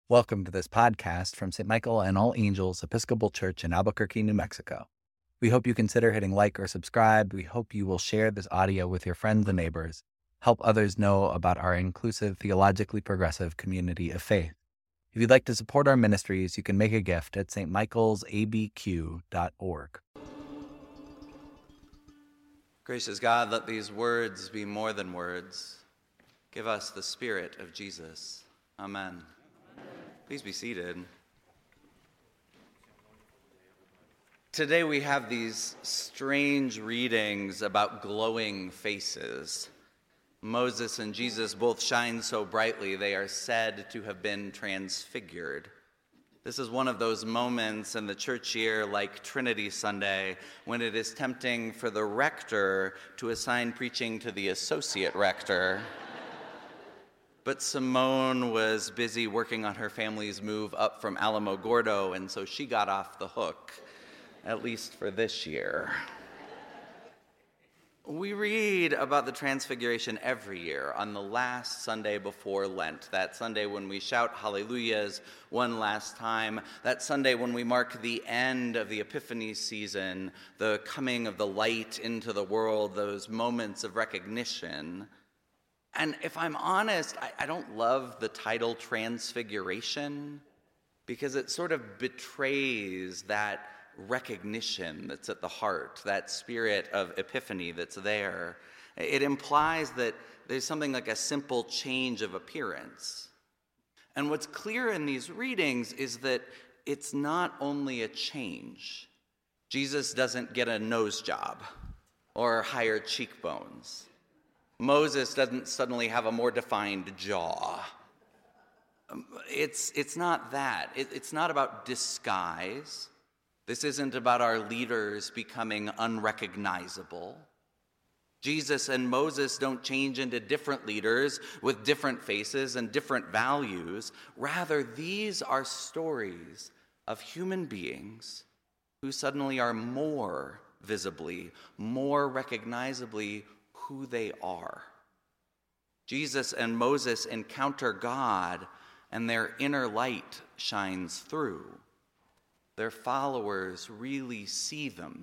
Welcome to this podcast from St. Michael and All Angels Episcopal Church in Albuquerque, New Mexico. We hope you consider hitting like or subscribe. We hope you will share this audio with your friends and neighbors. Help others know about our inclusive, theologically progressive community of faith. If you'd like to support our ministries, you can make a gift at stmichaelsabq.org. Gracious God, let these words be more than words. Give us the Spirit of Jesus. Amen. Please be seated. Today we have these strange readings about glowing faces. Moses and Jesus both shine so brightly they are said to have been transfigured. This is one of those moments in the church year, like Trinity Sunday, when it is tempting for the rector to assign preaching to the associate rector. But Simone was busy working on her family's move up from Alamogordo, and so she got off the hook, at least for this year. We read about the Transfiguration every year on the last Sunday before Lent, that Sunday when we shout hallelujahs one last time, that Sunday when we mark the end of the Epiphany season, the coming of the light into the world, those moments of recognition. And if I'm honest, I don't love the title Transfiguration because it sort of betrays that recognition that's at the heart, that spirit of epiphany that's there. It implies that there's something like a simple change of appearance. And what's clear in these readings is that it's not only a change. Jesus doesn't get a nose job or higher cheekbones. Moses doesn't suddenly have a more defined jaw. It's not that. It's not about disguise. This isn't about our leaders becoming unrecognizable. Jesus and Moses don't change into different leaders with different faces and different values. Rather, these are stories of human beings who suddenly are more visibly, more recognizably who they are. Jesus and Moses encounter God, and their inner light shines through. Their followers really see them.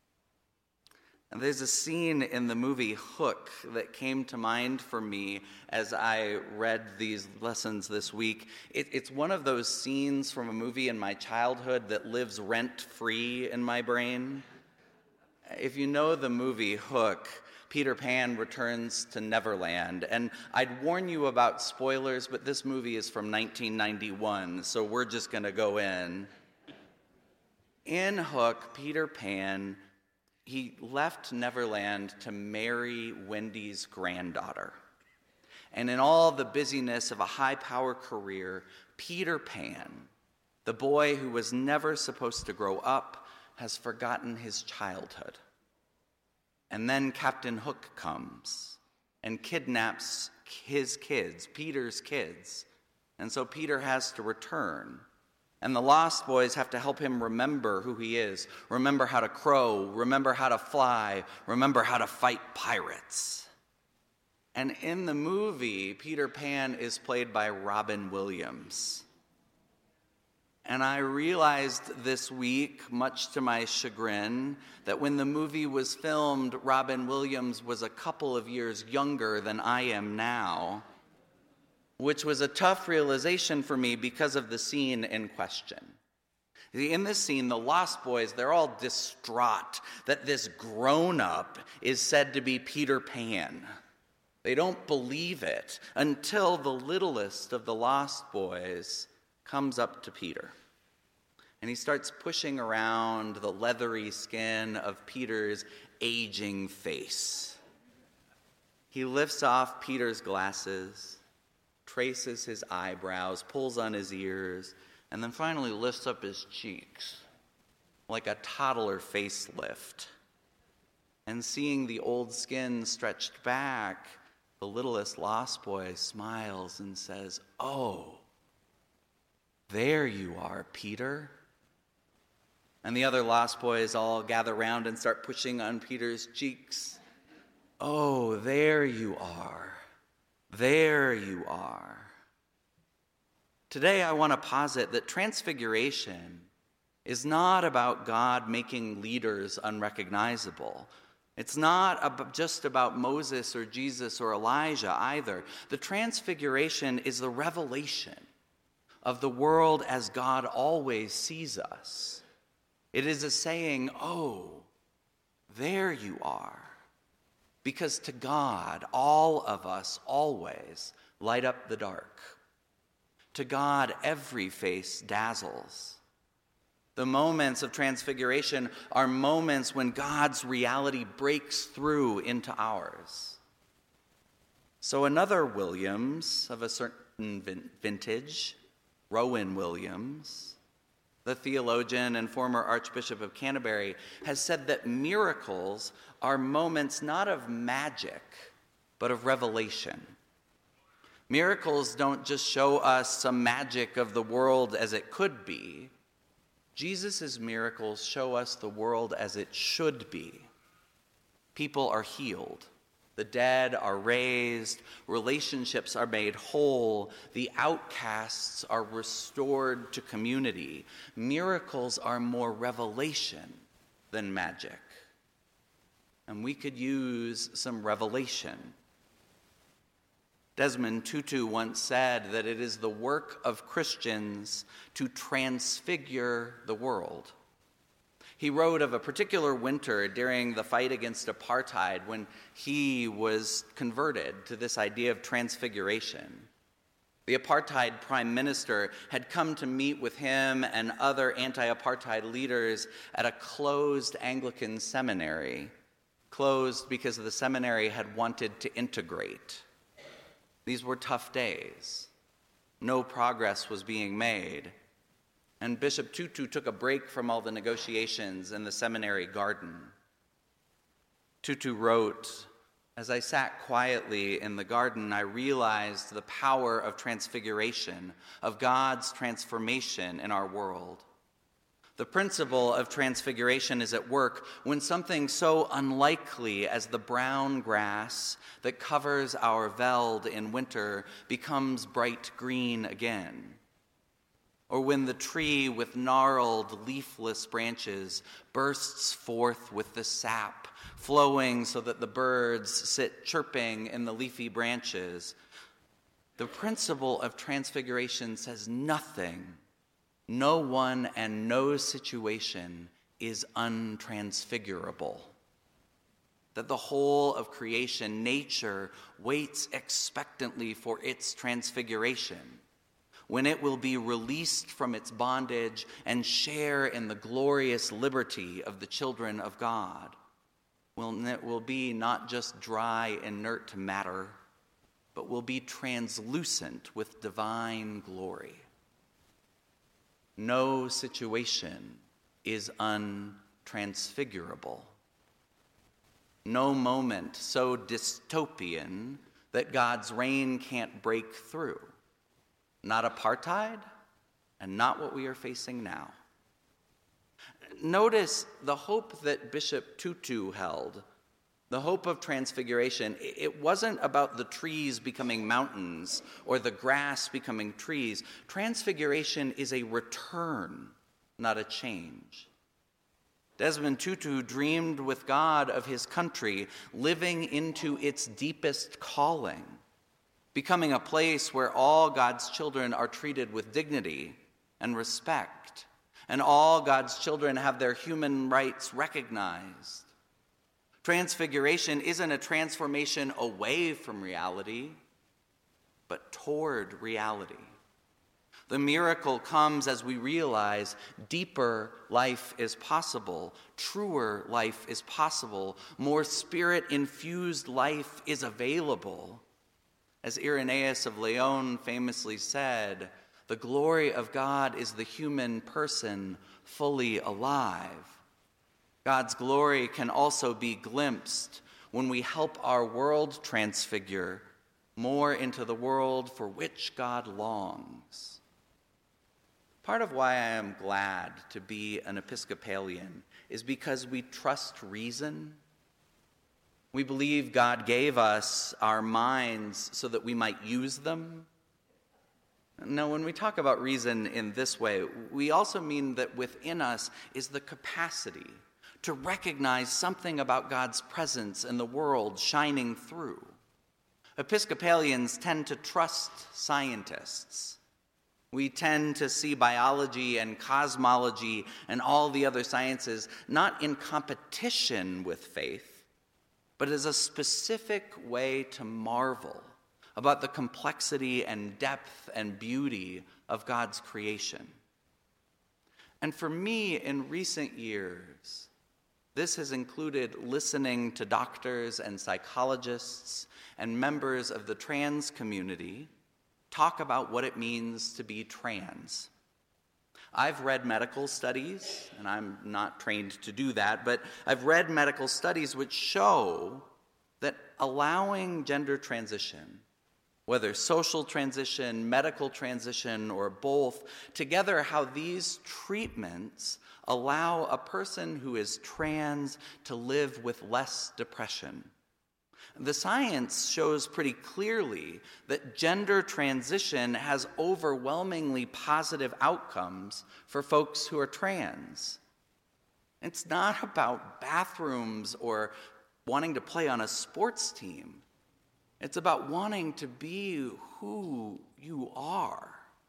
And there's a scene in the movie Hook that came to mind for me as I read these lessons this week. It's one of those scenes from a movie in my childhood that lives rent-free in my brain. If you know the movie Hook, Peter Pan returns to Neverland, and I'd warn you about spoilers, but this movie is from 1991, so we're just going to go in. In Hook, Peter Pan, he left Neverland to marry Wendy's granddaughter. And in all the busyness of a high-power career, Peter Pan, the boy who was never supposed to grow up, has forgotten his childhood. And then Captain Hook comes and kidnaps his kids, Peter's kids. And so Peter has to return. And the Lost Boys have to help him remember who he is, remember how to crow, remember how to fly, remember how to fight pirates. And in the movie, Peter Pan is played by Robin Williams. And I realized this week, much to my chagrin, that when the movie was filmed, Robin Williams was a couple of years younger than I am now, which was a tough realization for me because of the scene in question. In this scene, the Lost Boys, they're all distraught that this grown-up is said to be Peter Pan. They don't believe it until the littlest of the Lost Boys comes up to Peter. And he starts pushing around the leathery skin of Peter's aging face. He lifts off Peter's glasses, traces his eyebrows, pulls on his ears, and then finally lifts up his cheeks like a toddler facelift. And seeing the old skin stretched back, the littlest Lost Boy smiles and says, "Oh, there you are, Peter." And the other Lost Boys all gather around and start pushing on Peter's cheeks. "Oh, there you are. There you are." Today, I want to posit that transfiguration is not about God making leaders unrecognizable. It's not just about Moses or Jesus or Elijah either. The transfiguration is the revelation of the world as God always sees us. It is a saying, "Oh, there you are." Because to God, all of us always light up the dark. To God, every face dazzles. The moments of transfiguration are moments when God's reality breaks through into ours. So another Williams of a certain vintage, Rowan Williams, the theologian and former Archbishop of Canterbury, has said that miracles are moments not of magic, but of revelation. Miracles don't just show us some magic of the world as it could be. Jesus' miracles show us the world as it should be. People are healed. The dead are raised. Relationships are made whole. The outcasts are restored to community. Miracles are more revelation than magic. And we could use some revelation. Desmond Tutu once said that it is the work of Christians to transfigure the world. He wrote of a particular winter during the fight against apartheid when he was converted to this idea of transfiguration. The apartheid prime minister had come to meet with him and other anti-apartheid leaders at a closed Anglican seminary, closed because the seminary had wanted to integrate. These were tough days. No progress was being made. And Bishop Tutu took a break from all the negotiations in the seminary garden. Tutu wrote, "As I sat quietly in the garden, I realized the power of transfiguration, of God's transformation in our world. The principle of transfiguration is at work when something so unlikely as the brown grass that covers our veld in winter becomes bright green again. Or when the tree with gnarled, leafless branches bursts forth with the sap flowing so that the birds sit chirping in the leafy branches. The principle of transfiguration says nothing, no one, and no situation is untransfigurable. That the whole of creation, nature, waits expectantly for its transfiguration, when it will be released from its bondage and share in the glorious liberty of the children of God. It will be not just dry, inert matter, but will be translucent with divine glory. No situation is untransfigurable. No moment so dystopian that God's reign can't break through. Not apartheid, and not what we are facing now. Notice the hope that Bishop Tutu held, the hope of transfiguration. It wasn't about the trees becoming mountains or the grass becoming trees. Transfiguration is a return, not a change. Desmond Tutu dreamed with God of his country living into its deepest calling, becoming a place where all God's children are treated with dignity and respect, and all God's children have their human rights recognized. Transfiguration isn't a transformation away from reality, but toward reality. The miracle comes as we realize deeper life is possible, truer life is possible, more spirit-infused life is available. As Irenaeus of Lyon famously said, the glory of God is the human person fully alive. God's glory can also be glimpsed when we help our world transfigure more into the world for which God longs. Part of why I am glad to be an Episcopalian is because we trust reason. We believe God gave us our minds so that we might use them. Now, when we talk about reason in this way, we also mean that within us is the capacity to recognize something about God's presence in the world shining through. Episcopalians tend to trust scientists. We tend to see biology and cosmology and all the other sciences not in competition with faith, but as a specific way to marvel about the complexity and depth and beauty of God's creation. And for me, in recent years, this has included listening to doctors and psychologists and members of the trans community talk about what it means to be trans. I've read medical studies, and I'm not trained to do that, but I've read medical studies which show that allowing gender transition, whether social transition, medical transition, or both, together how these treatments allow a person who is trans to live with less depression. The science shows pretty clearly that gender transition has overwhelmingly positive outcomes for folks who are trans. It's not about bathrooms or wanting to play on a sports team. It's about wanting to be who you are.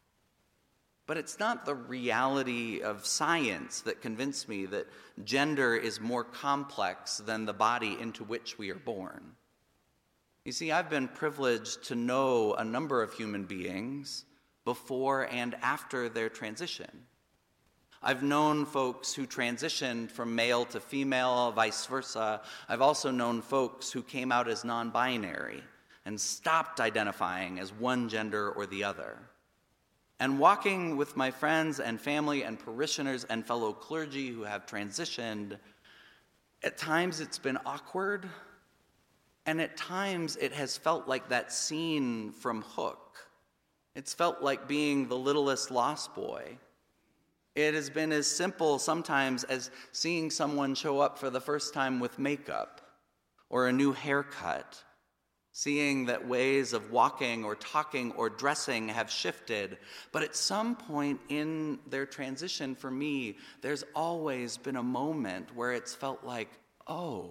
But it's not the reality of science that convinced me that gender is more complex than the body into which we are born. You see, I've been privileged to know a number of human beings before and after their transition. I've known folks who transitioned from male to female, vice versa. I've also known folks who came out as non-binary and stopped identifying as one gender or the other. And walking with my friends and family and parishioners and fellow clergy who have transitioned, at times it's been awkward, and at times it has felt like that scene from Hook. It's felt like being the littlest lost boy. It has been as simple sometimes as seeing someone show up for the first time with makeup or a new haircut, seeing that ways of walking or talking or dressing have shifted. But at some point in their transition, for me, there's always been a moment where it's felt like, oh,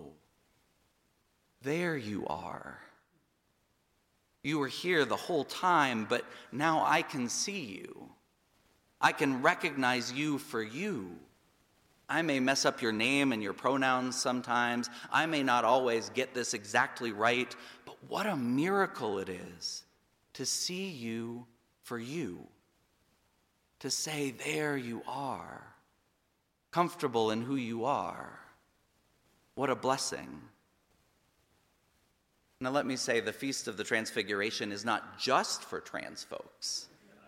there you are. You were here the whole time, but now I can see you. I can recognize you for you. I may mess up your name and your pronouns sometimes. I may not always get this exactly right, but what a miracle it is to see you for you. To say, there you are, comfortable in who you are. What a blessing. Now let me say, the Feast of the Transfiguration is not just for trans folks.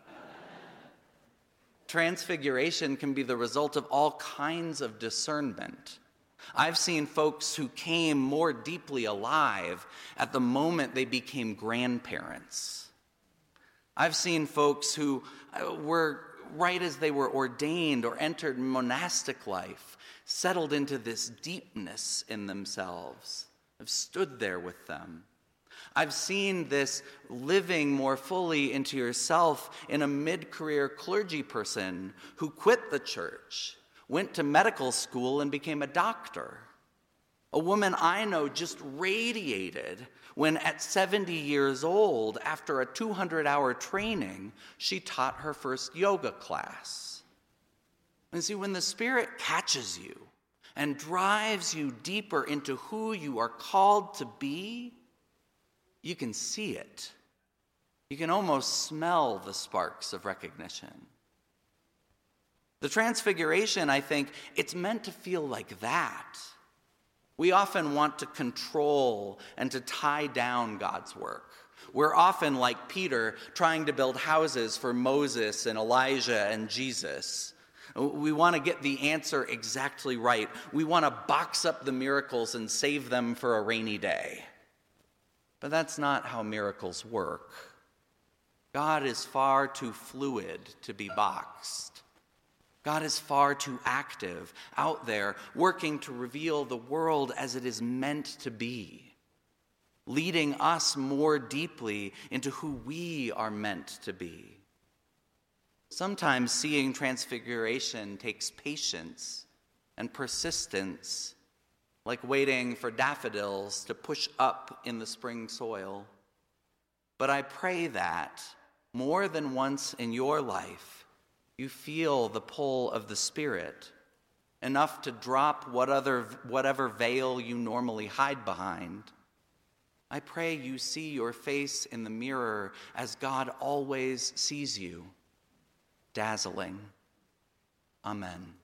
Transfiguration can be the result of all kinds of discernment. I've seen folks who came more deeply alive at the moment they became grandparents. I've seen folks who were, right as they were ordained or entered monastic life, settled into this deepness in themselves. I've stood there with them. I've seen this living more fully into yourself in a mid-career clergy person who quit the church, went to medical school, and became a doctor. A woman I know just radiated when at 70 years old, after a 200-hour training, she taught her first yoga class. And see, when the Spirit catches you and drives you deeper into who you are called to be, you can see it. You can almost smell the sparks of recognition. The Transfiguration, I think, it's meant to feel like that. We often want to control and to tie down God's work. We're often like Peter, trying to build houses for Moses and Elijah and Jesus. We want to get the answer exactly right. We want to box up the miracles and save them for a rainy day. But that's not how miracles work. God is far too fluid to be boxed. God is far too active out there, working to reveal the world as it is meant to be, leading us more deeply into who we are meant to be. Sometimes seeing transfiguration takes patience and persistence, like waiting for daffodils to push up in the spring soil. But I pray that, more than once in your life, you feel the pull of the Spirit, enough to drop whatever veil you normally hide behind. I pray you see your face in the mirror as God always sees you, dazzling. Amen.